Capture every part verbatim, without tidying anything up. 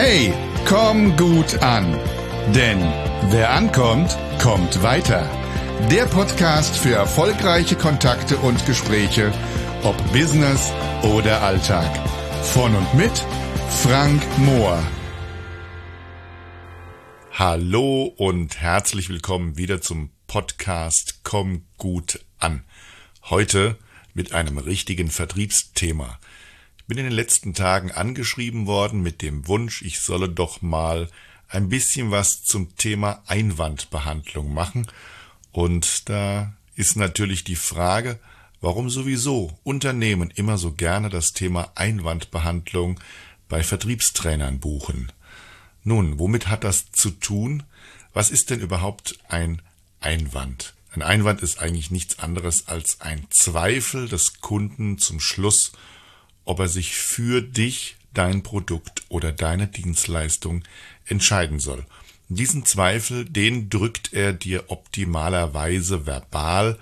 Hey, komm gut an. Denn wer ankommt, kommt weiter. Der Podcast für erfolgreiche Kontakte und Gespräche, ob Business oder Alltag. Von und mit Frank Mohr. Hallo und herzlich willkommen wieder zum Podcast Komm gut an. Heute mit einem richtigen Vertriebsthema. Ich bin in den letzten Tagen angeschrieben worden mit dem Wunsch, ich solle doch mal ein bisschen was zum Thema Einwandbehandlung machen. Und da ist natürlich die Frage, warum sowieso Unternehmen immer so gerne das Thema Einwandbehandlung bei Vertriebstrainern buchen. Nun, womit hat das zu tun? Was ist denn überhaupt ein Einwand? Ein Einwand ist eigentlich nichts anderes als ein Zweifel des Kunden zum Schluss, ob er sich für dich, dein Produkt oder deine Dienstleistung entscheiden soll. Diesen Zweifel, den drückt er dir optimalerweise verbal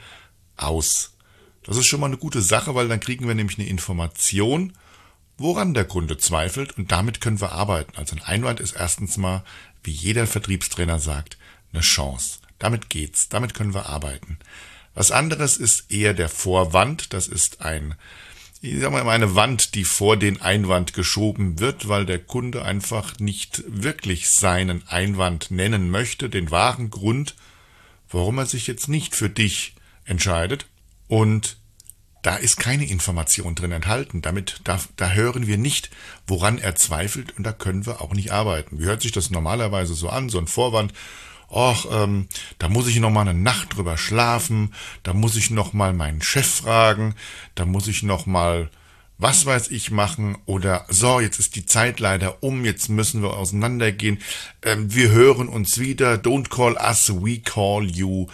aus. Das ist schon mal eine gute Sache, weil dann kriegen wir nämlich eine Information, woran der Kunde zweifelt, und damit können wir arbeiten. Also ein Einwand ist erstens mal, wie jeder Vertriebstrainer sagt, eine Chance. Damit geht's, damit können wir arbeiten. Was anderes ist eher der Vorwand, das ist ein Ich sag mal, eine Wand, die vor den Einwand geschoben wird, weil der Kunde einfach nicht wirklich seinen Einwand nennen möchte, den wahren Grund, warum er sich jetzt nicht für dich entscheidet. Und da ist keine Information drin enthalten. Damit, da, da hören wir nicht, woran er zweifelt, und da können wir auch nicht arbeiten. Wie hört sich das normalerweise so an, so ein Vorwand? Och, ähm, da muss ich noch mal eine Nacht drüber schlafen, da muss ich noch mal meinen Chef fragen, da muss ich noch mal was weiß ich machen, oder so, jetzt ist die Zeit leider um, jetzt müssen wir auseinandergehen, ähm, wir hören uns wieder, don't call us, we call you.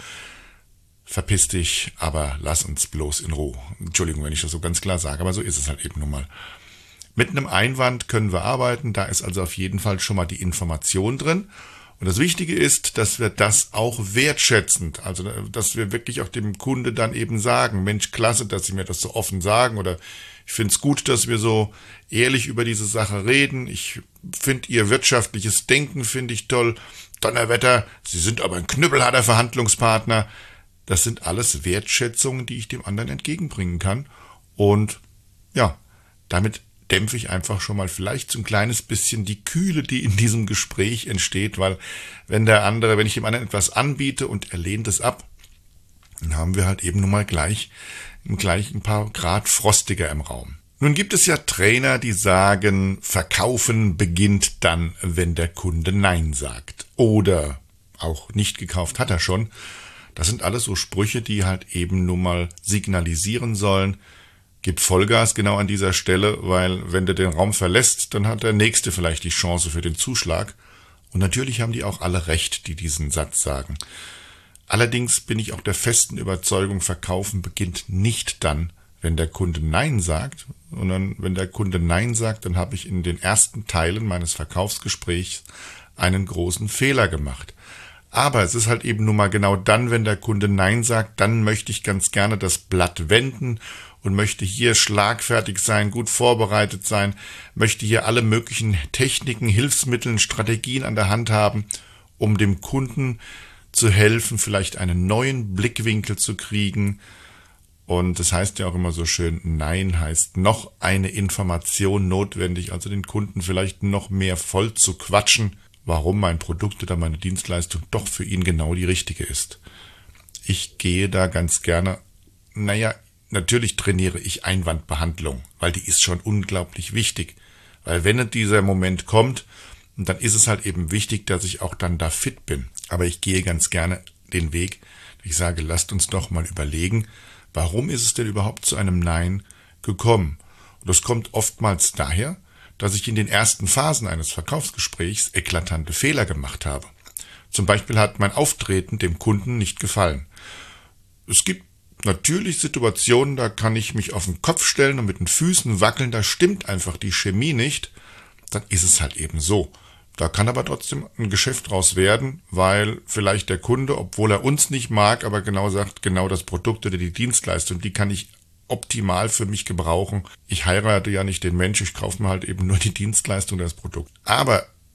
Verpiss dich, aber lass uns bloß in Ruhe. Entschuldigung, wenn ich das so ganz klar sage, aber so ist es halt eben nun mal. Mit einem Einwand können wir arbeiten, da ist also auf jeden Fall schon mal die Information drin. Und das Wichtige ist, dass wir das auch wertschätzend, also dass wir wirklich auch dem Kunde dann eben sagen, Mensch, klasse, dass Sie mir das so offen sagen, oder ich finde es gut, dass wir so ehrlich über diese Sache reden. Ich finde Ihr wirtschaftliches Denken, finde ich toll. Donnerwetter, Sie sind aber ein knüppelharter Verhandlungspartner. Das sind alles Wertschätzungen, die ich dem anderen entgegenbringen kann. Und ja, damit dämpfe ich einfach schon mal vielleicht so ein kleines bisschen die Kühle, die in diesem Gespräch entsteht, weil wenn der andere, wenn ich dem anderen etwas anbiete und er lehnt es ab, dann haben wir halt eben nun mal gleich, gleich ein paar Grad frostiger im Raum. Nun gibt es ja Trainer, die sagen, Verkaufen beginnt dann, wenn der Kunde Nein sagt. Oder auch nicht gekauft hat er schon. Das sind alles so Sprüche, die halt eben nun mal signalisieren sollen, gib Vollgas genau an dieser Stelle, weil wenn du den Raum verlässt, dann hat der Nächste vielleicht die Chance für den Zuschlag. Und natürlich haben die auch alle recht, die diesen Satz sagen. Allerdings bin ich auch der festen Überzeugung, Verkaufen beginnt nicht dann, wenn der Kunde Nein sagt, sondern wenn der Kunde Nein sagt, dann habe ich in den ersten Teilen meines Verkaufsgesprächs einen großen Fehler gemacht. Aber es ist halt eben nun mal genau dann, wenn der Kunde Nein sagt, dann möchte ich ganz gerne das Blatt wenden und möchte hier schlagfertig sein, gut vorbereitet sein, möchte hier alle möglichen Techniken, Hilfsmittel, Strategien an der Hand haben, um dem Kunden zu helfen, vielleicht einen neuen Blickwinkel zu kriegen. Und das heißt ja auch immer so schön, Nein heißt noch eine Information notwendig, also den Kunden vielleicht noch mehr voll zu quatschen, warum mein Produkt oder meine Dienstleistung doch für ihn genau die richtige ist. Ich gehe da ganz gerne, naja, natürlich trainiere ich Einwandbehandlung, weil die ist schon unglaublich wichtig. Weil wenn dieser Moment kommt, dann ist es halt eben wichtig, dass ich auch dann da fit bin. Aber ich gehe ganz gerne den Weg, ich sage, lasst uns doch mal überlegen, warum ist es denn überhaupt zu einem Nein gekommen? Und das kommt oftmals daher, dass ich in den ersten Phasen eines Verkaufsgesprächs eklatante Fehler gemacht habe. Zum Beispiel hat mein Auftreten dem Kunden nicht gefallen. Es gibt natürlich Situationen, da kann ich mich auf den Kopf stellen und mit den Füßen wackeln, da stimmt einfach die Chemie nicht, dann ist es halt eben so. Da kann aber trotzdem ein Geschäft draus werden, weil vielleicht der Kunde, obwohl er uns nicht mag, aber genau sagt, genau das Produkt oder die Dienstleistung, die kann ich optimal für mich gebrauchen. Ich heirate ja nicht den Mensch, ich kaufe mir halt eben nur die Dienstleistung, das Produkt. Aber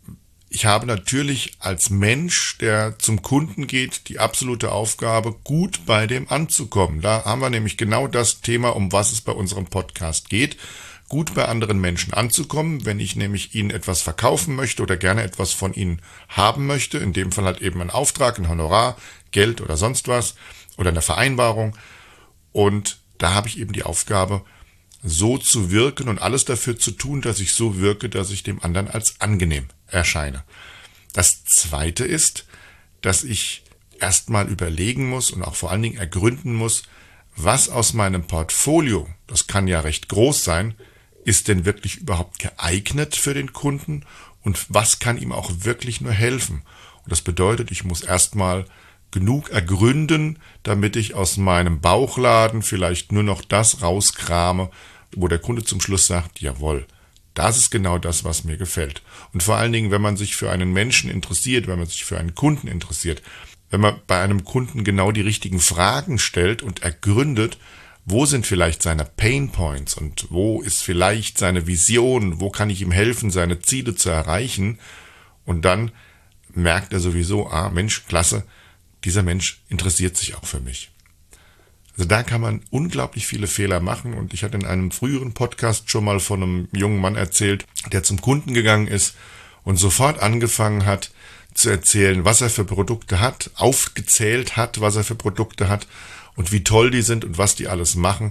ich habe natürlich als Mensch, der zum Kunden geht, die absolute Aufgabe, gut bei dem anzukommen. Da haben wir nämlich genau das Thema, um was es bei unserem Podcast geht. Gut bei anderen Menschen anzukommen, wenn ich nämlich ihnen etwas verkaufen möchte oder gerne etwas von ihnen haben möchte, in dem Fall halt eben ein Auftrag, ein Honorar, Geld oder sonst was oder eine Vereinbarung. Und da habe ich eben die Aufgabe, so zu wirken und alles dafür zu tun, dass ich so wirke, dass ich dem anderen als angenehm erscheine. Das Zweite ist, dass ich erstmal überlegen muss und auch vor allen Dingen ergründen muss, was aus meinem Portfolio, das kann ja recht groß sein, ist denn wirklich überhaupt geeignet für den Kunden und was kann ihm auch wirklich nur helfen. Und das bedeutet, ich muss erstmal genug ergründen, damit ich aus meinem Bauchladen vielleicht nur noch das rauskrame, wo der Kunde zum Schluss sagt, jawohl, das ist genau das, was mir gefällt. Und vor allen Dingen, wenn man sich für einen Menschen interessiert, wenn man sich für einen Kunden interessiert, wenn man bei einem Kunden genau die richtigen Fragen stellt und ergründet, wo sind vielleicht seine Pain Points und wo ist vielleicht seine Vision, wo kann ich ihm helfen, seine Ziele zu erreichen, und dann merkt er sowieso, ah Mensch, klasse, dieser Mensch interessiert sich auch für mich. Also da kann man unglaublich viele Fehler machen, und ich hatte in einem früheren Podcast schon mal von einem jungen Mann erzählt, der zum Kunden gegangen ist und sofort angefangen hat zu erzählen, was er für Produkte hat, aufgezählt hat, was er für Produkte hat und wie toll die sind und was die alles machen.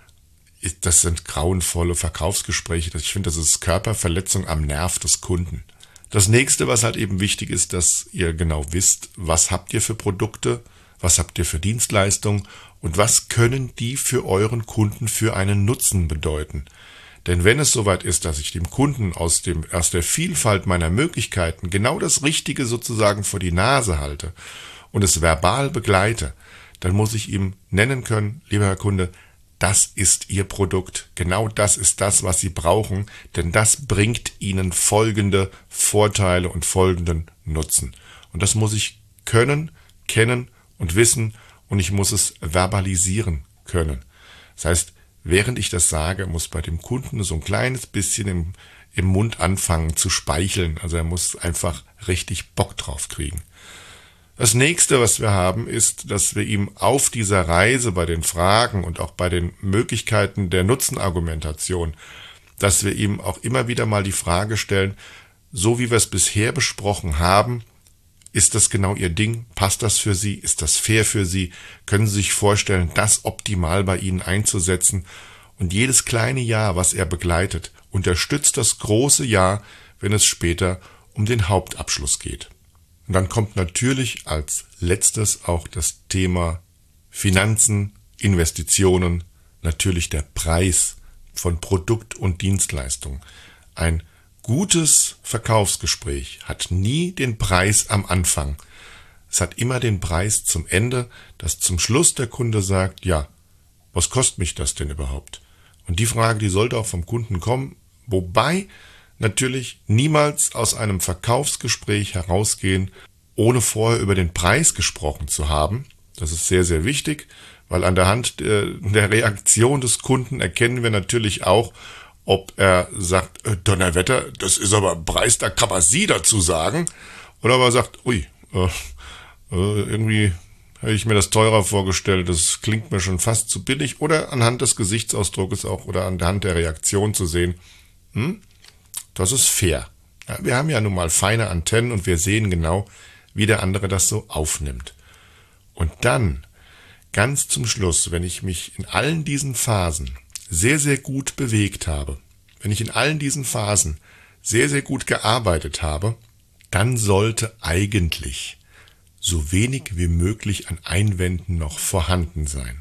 Das sind grauenvolle Verkaufsgespräche. Ich finde, das ist Körperverletzung am Nerv des Kunden. Das nächste, was halt eben wichtig ist, dass ihr genau wisst, was habt ihr für Produkte, was habt ihr für Dienstleistungen und was können die für euren Kunden für einen Nutzen bedeuten. Denn wenn es soweit ist, dass ich dem Kunden aus, dem, aus der Vielfalt meiner Möglichkeiten genau das Richtige sozusagen vor die Nase halte und es verbal begleite, dann muss ich ihm nennen können, lieber Herr Kunde, das ist Ihr Produkt, genau das ist das, was Sie brauchen, denn das bringt Ihnen folgende Vorteile und folgenden Nutzen. Und das muss ich können, kennen und wissen, und ich muss es verbalisieren können. Das heißt, während ich das sage, muss bei dem Kunden so ein kleines bisschen im, im Mund anfangen zu speicheln. Also er muss einfach richtig Bock drauf kriegen. Das nächste, was wir haben, ist, dass wir ihm auf dieser Reise bei den Fragen und auch bei den Möglichkeiten der Nutzenargumentation, dass wir ihm auch immer wieder mal die Frage stellen, so wie wir es bisher besprochen haben, ist das genau Ihr Ding? Passt das für Sie? Ist das fair für Sie? Können Sie sich vorstellen, das optimal bei Ihnen einzusetzen? Und jedes kleine Ja, was er begleitet, unterstützt das große Ja, wenn es später um den Hauptabschluss geht. Und dann kommt natürlich als letztes auch das Thema Finanzen, Investitionen, natürlich der Preis von Produkt und Dienstleistung. Ein gutes Verkaufsgespräch hat nie den Preis am Anfang. Es hat immer den Preis zum Ende, dass zum Schluss der Kunde sagt, ja, was kostet mich das denn überhaupt? Und die Frage, die sollte auch vom Kunden kommen, wobei natürlich niemals aus einem Verkaufsgespräch herausgehen, ohne vorher über den Preis gesprochen zu haben. Das ist sehr, sehr wichtig, weil an der Hand der Reaktion des Kunden erkennen wir natürlich auch, ob er sagt, äh, Donnerwetter, das ist aber ein Preis, da kann man Sie dazu sagen. Oder ob er sagt, ui, äh, äh, irgendwie habe ich mir das teurer vorgestellt, das klingt mir schon fast zu billig. Oder anhand des Gesichtsausdrucks auch oder anhand der Reaktion zu sehen, hm, das ist fair. Ja, wir haben ja nun mal feine Antennen und wir sehen genau, wie der andere das so aufnimmt. Und dann, ganz zum Schluss, wenn ich mich in allen diesen Phasen sehr, sehr gut bewegt habe, wenn ich in allen diesen Phasen sehr, sehr gut gearbeitet habe, dann sollte eigentlich so wenig wie möglich an Einwänden noch vorhanden sein.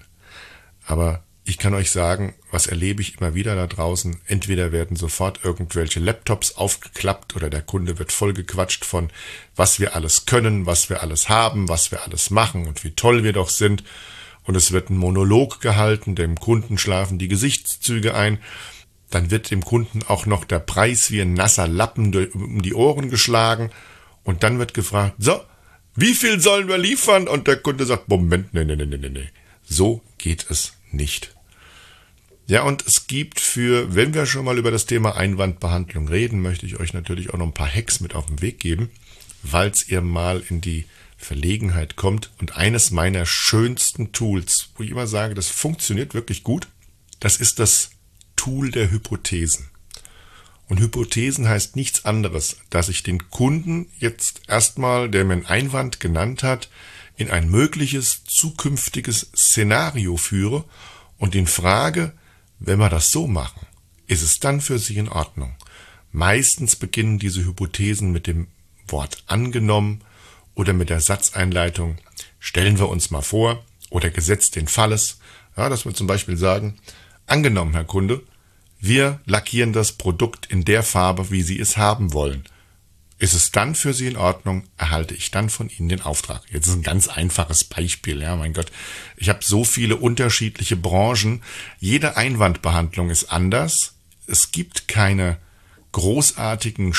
Aber ich kann euch sagen, was erlebe ich immer wieder da draußen? Entweder werden sofort irgendwelche Laptops aufgeklappt oder der Kunde wird vollgequatscht von, was wir alles können, was wir alles haben, was wir alles machen und wie toll wir doch sind. Und es wird ein Monolog gehalten, dem Kunden schlafen die Gesichtszüge ein. Dann wird dem Kunden auch noch der Preis wie ein nasser Lappen um die Ohren geschlagen. Und dann wird gefragt, so, wie viel sollen wir liefern? Und der Kunde sagt, Moment, nee, nee, nee, nee, nee. So geht es nicht. Ja, und es gibt für, wenn wir schon mal über das Thema Einwandbehandlung reden, möchte ich euch natürlich auch noch ein paar Hacks mit auf den Weg geben, falls ihr mal in die Verlegenheit kommt. Und eines meiner schönsten Tools, wo ich immer sage, das funktioniert wirklich gut, das ist das Tool der Hypothesen. Und Hypothesen heißt nichts anderes, dass ich den Kunden jetzt erstmal, der mir einen Einwand genannt hat, in ein mögliches zukünftiges Szenario führe und ihn frage, wenn wir das so machen, ist es dann für Sie in Ordnung? Meistens beginnen diese Hypothesen mit dem Wort angenommen oder mit der Satzeinleitung, stellen wir uns mal vor, oder gesetzt den Falles, ja, dass wir zum Beispiel sagen, angenommen, Herr Kunde, wir lackieren das Produkt in der Farbe, wie Sie es haben wollen. Ist es dann für Sie in Ordnung, erhalte ich dann von Ihnen den Auftrag. Jetzt ist ein ganz einfaches Beispiel, ja, mein Gott. Ich habe so viele unterschiedliche Branchen. Jede Einwandbehandlung ist anders. Es gibt keine großartigen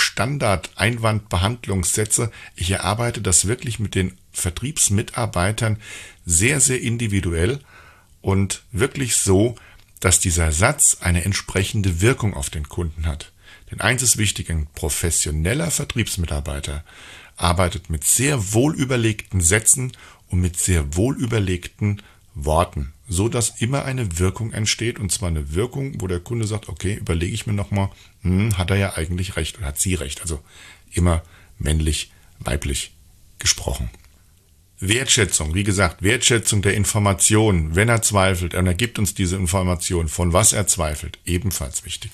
Standard-Einwandbehandlungssätze. Ich erarbeite das wirklich mit den Vertriebsmitarbeitern sehr, sehr individuell und wirklich so, dass dieser Satz eine entsprechende Wirkung auf den Kunden hat. Denn eins ist wichtig, ein professioneller Vertriebsmitarbeiter arbeitet mit sehr wohlüberlegten Sätzen und mit sehr wohlüberlegten Worten, so dass immer eine Wirkung entsteht, und zwar eine Wirkung, wo der Kunde sagt, okay, überlege ich mir nochmal, hm, hat er ja eigentlich recht oder hat sie recht. Also immer männlich, weiblich gesprochen. Wertschätzung, wie gesagt, Wertschätzung der Information, wenn er zweifelt, und er gibt uns diese Information, von was er zweifelt, ebenfalls wichtig.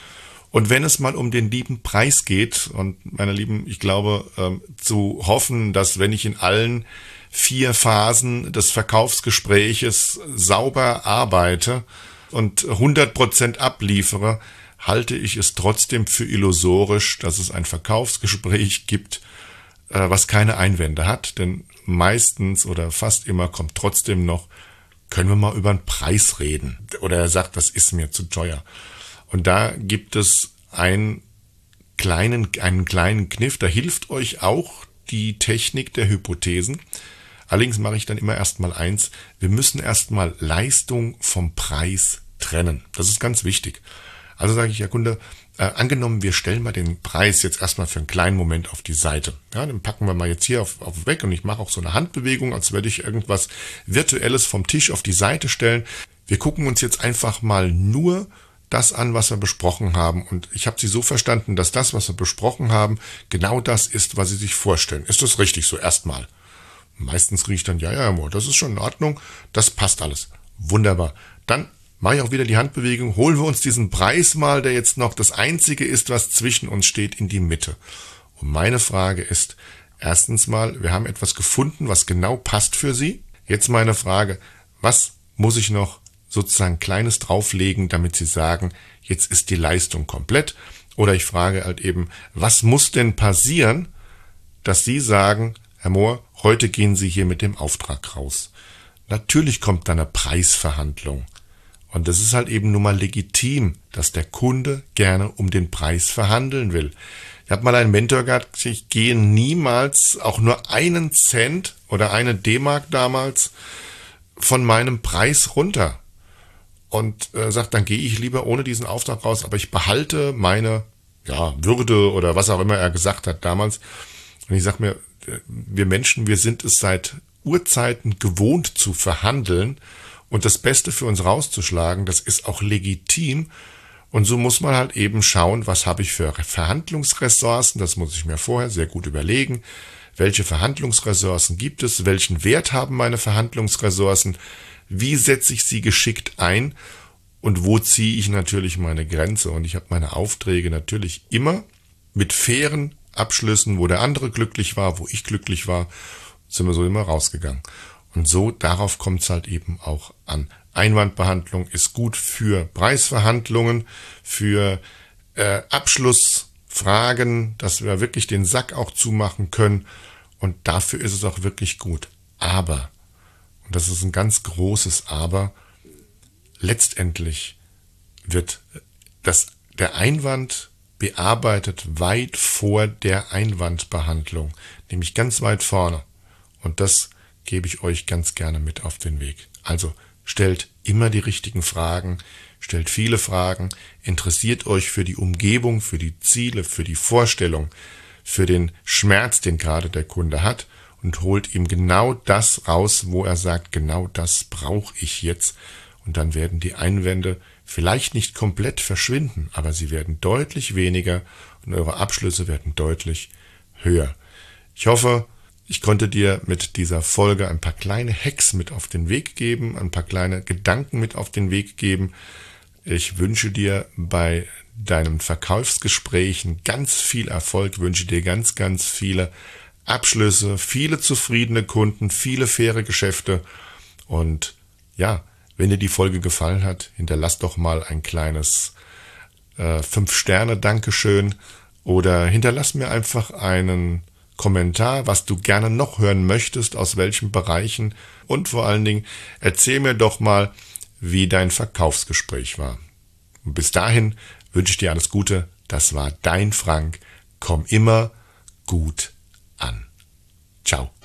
Und wenn es mal um den lieben Preis geht, und meine Lieben, ich glaube, ähm, zu hoffen, dass wenn ich in allen vier Phasen des Verkaufsgespräches sauber arbeite und hundert Prozent abliefere, halte ich es trotzdem für illusorisch, dass es ein Verkaufsgespräch gibt, äh, was keine Einwände hat, denn meistens oder fast immer kommt trotzdem noch, können wir mal über den Preis reden? Oder er sagt, das ist mir zu teuer. Und da gibt es einen kleinen, einen kleinen Kniff, da hilft euch auch die Technik der Hypothesen. Allerdings mache ich dann immer erstmal eins, wir müssen erstmal Leistung vom Preis trennen. Das ist ganz wichtig. Also sage ich, Herr Kunde, äh, angenommen, wir stellen mal den Preis jetzt erstmal für einen kleinen Moment auf die Seite. Ja, den packen wir mal jetzt hier auf, auf weg und ich mache auch so eine Handbewegung, als würde ich irgendwas Virtuelles vom Tisch auf die Seite stellen. Wir gucken uns jetzt einfach mal nur das an, was wir besprochen haben. Und ich habe Sie so verstanden, dass das, was wir besprochen haben, genau das ist, was Sie sich vorstellen. Ist das richtig so erstmal? Meistens kriege ich dann, ja, ja, Amor, das ist schon in Ordnung, das passt alles. Wunderbar. Dann mache ich auch wieder die Handbewegung, holen wir uns diesen Preis mal, der jetzt noch das Einzige ist, was zwischen uns steht, in die Mitte. Und meine Frage ist, erstens mal, wir haben etwas gefunden, was genau passt für Sie. Jetzt meine Frage, was muss ich noch sozusagen Kleines drauflegen, damit Sie sagen, jetzt ist die Leistung komplett? Oder ich frage halt eben, was muss denn passieren, dass Sie sagen, Herr Mohr, heute gehen Sie hier mit dem Auftrag raus. Natürlich kommt da eine Preisverhandlung. Und das ist halt eben nun mal legitim, dass der Kunde gerne um den Preis verhandeln will. Ich habe mal einen Mentor gehabt, ich gehe niemals auch nur einen Cent oder eine D-Mark damals von meinem Preis runter. Und äh, sagt, dann gehe ich lieber ohne diesen Auftrag raus, aber ich behalte meine ja, Würde oder was auch immer er gesagt hat damals. Und ich sage mir, wir Menschen, wir sind es seit Urzeiten gewohnt zu verhandeln und das Beste für uns rauszuschlagen, das ist auch legitim. Und so muss man halt eben schauen, was habe ich für Verhandlungsressourcen, das muss ich mir vorher sehr gut überlegen. Welche Verhandlungsressourcen gibt es? Welchen Wert haben meine Verhandlungsressourcen? Wie setze ich sie geschickt ein? Und wo ziehe ich natürlich meine Grenze? Und ich habe meine Aufträge natürlich immer mit fairen Abschlüssen, wo der andere glücklich war, wo ich glücklich war, sind wir so immer rausgegangen. Und so, darauf kommt es halt eben auch an. Einwandbehandlung ist gut für Preisverhandlungen, für äh, Abschlussfragen, dass wir wirklich den Sack auch zumachen können. Und dafür ist es auch wirklich gut. Aber, und das ist ein ganz großes Aber, letztendlich wird das, der Einwand bearbeitet weit vor der Einwandbehandlung, nämlich ganz weit vorne. Und das gebe ich euch ganz gerne mit auf den Weg. Also stellt immer die richtigen Fragen, stellt viele Fragen, interessiert euch für die Umgebung, für die Ziele, für die Vorstellung, für den Schmerz, den gerade der Kunde hat und holt ihm genau das raus, wo er sagt, genau das brauche ich jetzt. Und dann werden die Einwände vielleicht nicht komplett verschwinden, aber sie werden deutlich weniger und eure Abschlüsse werden deutlich höher. Ich hoffe, ich konnte dir mit dieser Folge ein paar kleine Hacks mit auf den Weg geben, ein paar kleine Gedanken mit auf den Weg geben. Ich wünsche dir bei deinen Verkaufsgesprächen ganz viel Erfolg, wünsche dir ganz, ganz viele Abschlüsse, viele zufriedene Kunden, viele faire Geschäfte. Und ja, wenn dir die Folge gefallen hat, hinterlass doch mal ein kleines äh, fünf Sterne Dankeschön oder hinterlass mir einfach einen Kommentar, was du gerne noch hören möchtest, aus welchen Bereichen, und vor allen Dingen erzähl mir doch mal, wie dein Verkaufsgespräch war. Und bis dahin wünsche ich dir alles Gute. Das war dein Frank. Komm immer gut an. Ciao.